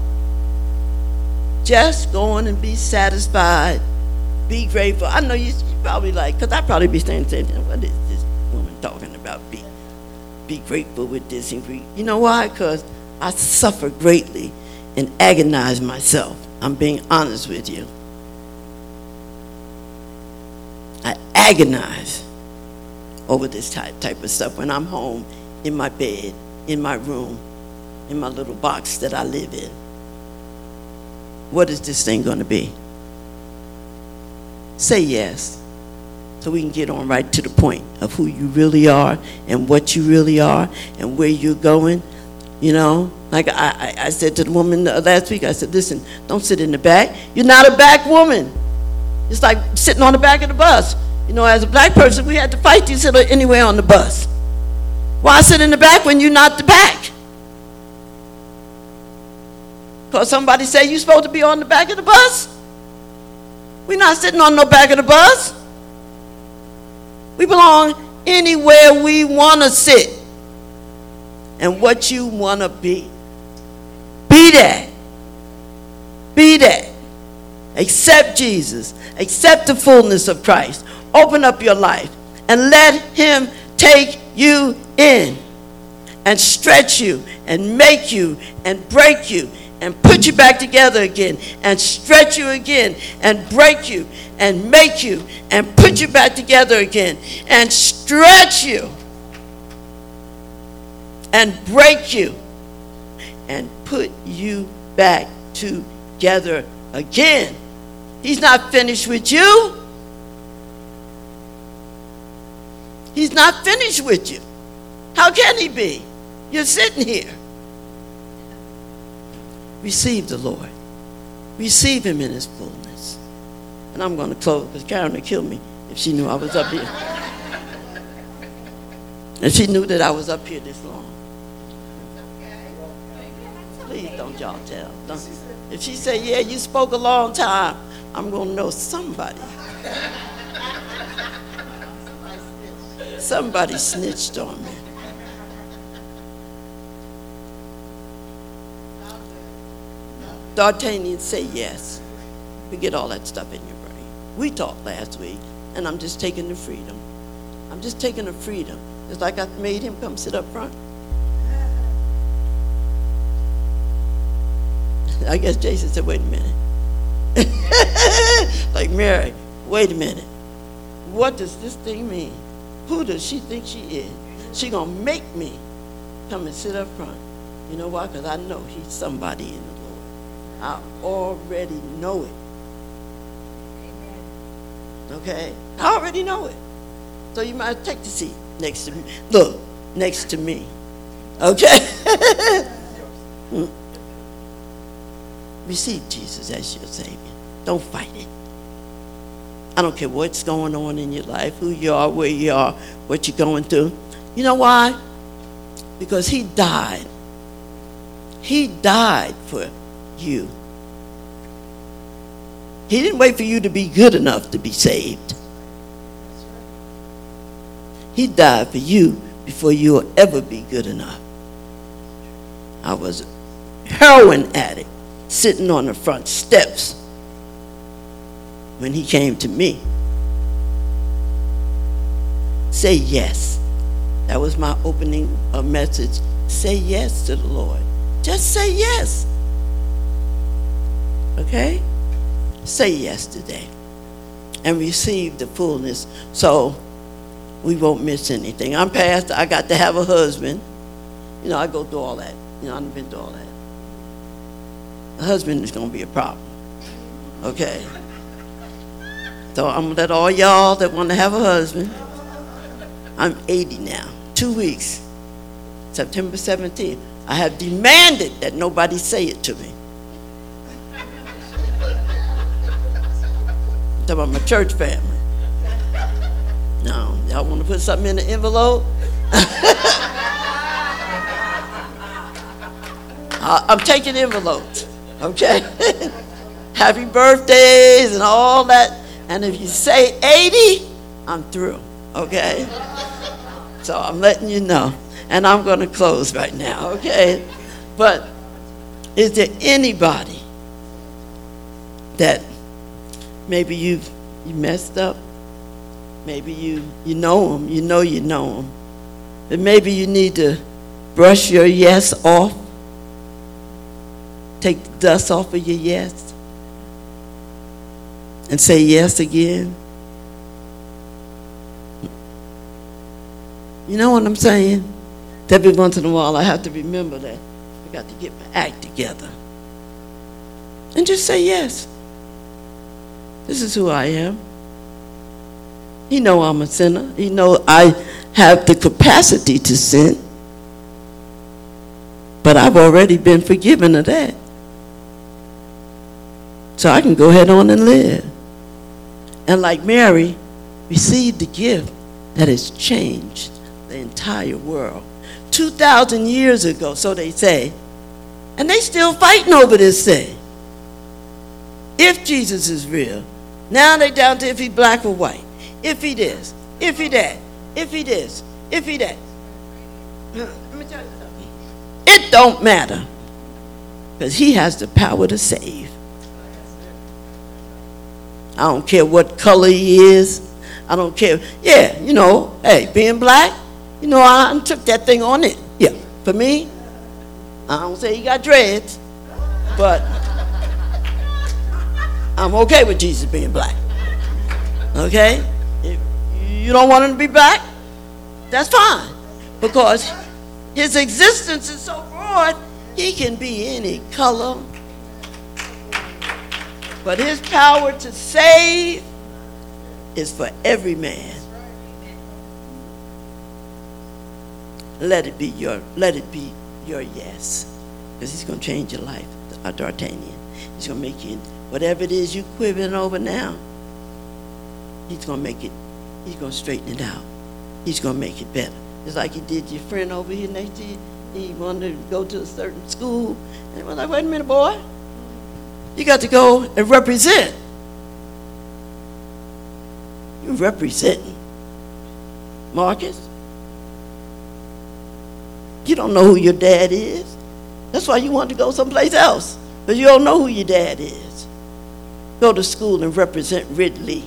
Just go on and be satisfied. Be grateful. I know you probably like, because I probably be saying, what is this woman talking about? Be grateful with this. And you know why? Because I suffer greatly and agonize myself. I'm being honest with you. I agonize over this type of stuff when I'm home, in my bed, in my room, in my little box that I live in. What is this thing going to be? Say yes, so we can get on right to the point of who you really are and what you really are and where you're going. Like I said to the woman last week, I said, listen, don't sit in the back. You're not a back woman. It's like sitting on the back of the bus. As a black person, we had to fight to sit anywhere on the bus. Why sit in the back when you're not the back? Because somebody say you're supposed to be on the back of the bus? We're not sitting on no back of the bus. We belong anywhere we want to sit. And what you want to be. Be that. Be that. Accept Jesus. Accept the fullness of Christ. Open up your life and let him take you in and stretch you and make you and break you and put you back together again and stretch you again and break you and make you and put you back together again and stretch you and break you and put you back together again. He's not finished with you. He's not finished with you. How can he be? You're sitting here. Receive the Lord. Receive him in his fullness. And I'm going to close because Karen would kill me if she knew I was up here. And she knew that I was up here this long. Please don't y'all tell. Don't. If she say, yeah, you spoke a long time, I'm going to know somebody. Somebody snitched on me. D'Artagnan, say yes. Forget all that stuff in your brain. We talked last week, and I'm just taking the freedom. I'm just taking the freedom. Just like I made him come sit up front. I guess Jason said, wait a minute. Like, Mary, wait a minute. What does this thing mean? Who does she think she is? She gonna make me come and sit up front. You know why? Because I know he's somebody in the Lord. I already know it. Okay? I already know it. So you might take the seat next to me. Look, next to me. Okay? Receive Jesus as your Savior. Don't fight it. I don't care what's going on in your life, who you are, where you are, what you're going through. You know why? Because he died. He died for you. He didn't wait for you to be good enough to be saved. He died for you before you'll ever be good enough. I was a heroin addict sitting on the front steps when he came to me. Say yes. That was my opening message. Say yes to the Lord. Just say yes. Okay? Say yes today and receive the fullness so we won't miss anything. I'm past, I got to have a husband. You know, I go through all that. You know, I've been through all that. A husband is going to be a problem. Okay? So I'm going to let all y'all that want to have a husband, I'm 80 now, 2 weeks, September 17th. I have demanded that nobody say it to me. I'm talking about my church family. No, y'all want to put something in the envelope? I'm taking envelopes, okay? Happy birthdays and all that. And if you say 80, I'm through, okay? So I'm letting you know. And I'm going to close right now, okay? But is there anybody that maybe you messed up? Maybe you know them, you know them. But maybe you need to brush your yes off. Take the dust off of your yes. And say yes again. You know what I'm saying? Every once in a while I have to remember that I got to get my act together. And just say yes. This is who I am. He know I'm a sinner. He know I have the capacity to sin. But I've already been forgiven of that. So I can go ahead on and live. And like Mary, receive the gift that has changed the entire world. 2,000 years ago, so they say. And they still fighting over this thing. If Jesus is real, now they down to if he black or white. If he this, if he that, if he this, if he that. Let me tell you something. It don't matter. Because he has the power to save. I don't care what color he is. I don't care. Yeah, you know, hey, being black, you know, I took that thing on it. Yeah, for me, I don't say he got dreads, but I'm okay with Jesus being black. Okay? If you don't want him to be black, that's fine. Because his existence is so broad, he can be any color. But his power to save is for every man. let it be your yes, because he's going to change your life, D'Artagnan. He's going to make you, whatever it is you're quivering over now, he's going to make it, he's going to straighten it out. He's going to make it better. It's like he did your friend over here next to you. He wanted to go to a certain school. And he was like, wait a minute, boy. You got to go and represent. You're representing. Marcus, you don't know who your dad is. That's why you want to go someplace else, because you don't know who your dad is. Go to school and represent Ridley.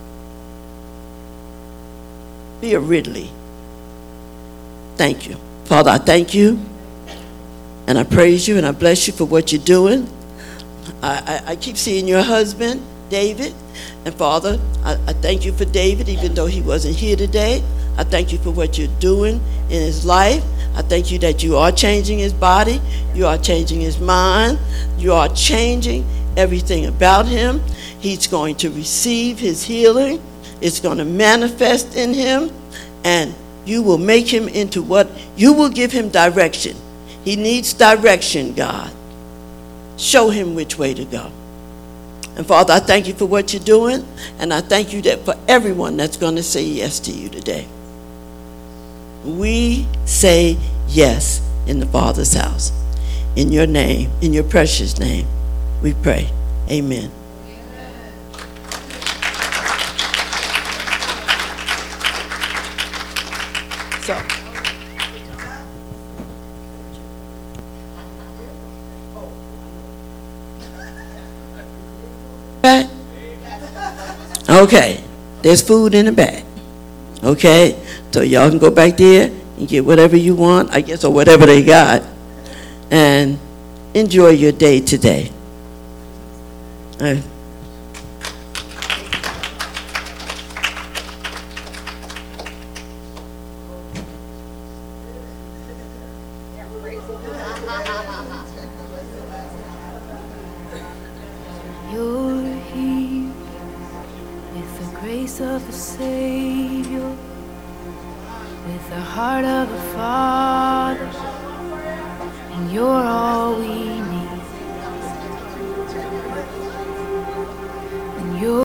Be a Ridley. Thank you. Father, I thank you, and I praise you, and I bless you for what you're doing. I keep seeing your husband, David, and Father, I thank you for David, even though he wasn't here today. I thank you for what you're doing in his life. I thank you that you are changing his body, you are changing his mind, you are changing everything about him. He's going to receive his healing. It's going to manifest in him, and you will make him into what, you will give him direction. He needs direction, God. Show him which way to go. And Father, I thank you for what you're doing, and I thank you that for everyone that's going to say yes to you today. We say yes in the Father's house. In your name, in your precious name, we pray. Amen. So, right? Okay, there's food in the bag. Okay, so y'all can go back there and get whatever you want, I guess, or whatever they got, and enjoy your day today. You're here with the grace of the Savior, with the heart of a Father, and you're